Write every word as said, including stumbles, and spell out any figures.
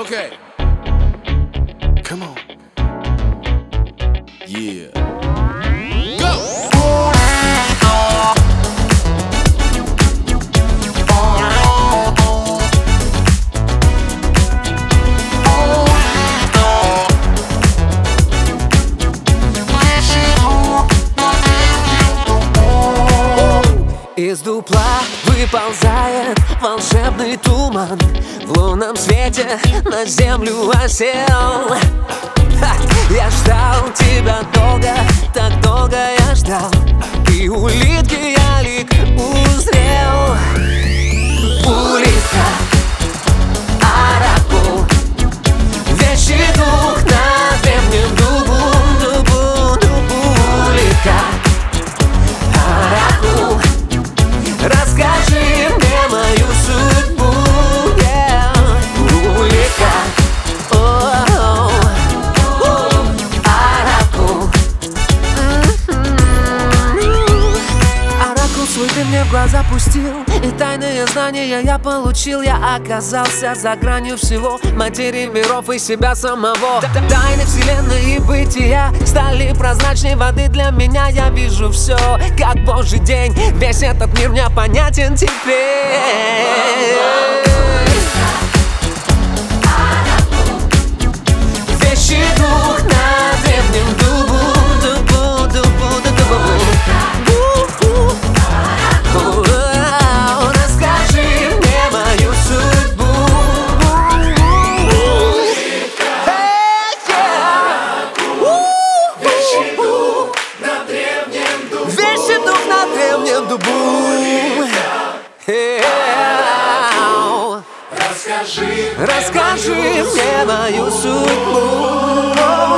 Okay. Come on. Yeah. Go! Из дупла выползает волшебный туман, в лунном свете на землю осел. Ха! Я ждал тебя долго, так долго я ждал, и улитки я лик узрел. Улитка, оракул, вещий дух на древнем дубу, дубу, дубу. Улитка, оракул, расскажи мне мою судьбу, yeah. Улитка, о-о-о, оракул, оракул свой ты мне в глаза пустил, и тайные знания я получил. Я оказался за гранью всего, материи миров и себя самого. Тайны вселенной и бытия стали прозрачней воды для меня. Я вижу все, как божий день, весь этот мир мне понятен теперь. Вещий дух на древнем дубу, дубу, дубу, дубу. Расскажи мне мою судьбу. Вещий дух на древнем дубу. Вещий дух на древнем дубу. Расскажи, расскажи мне мою судьбу.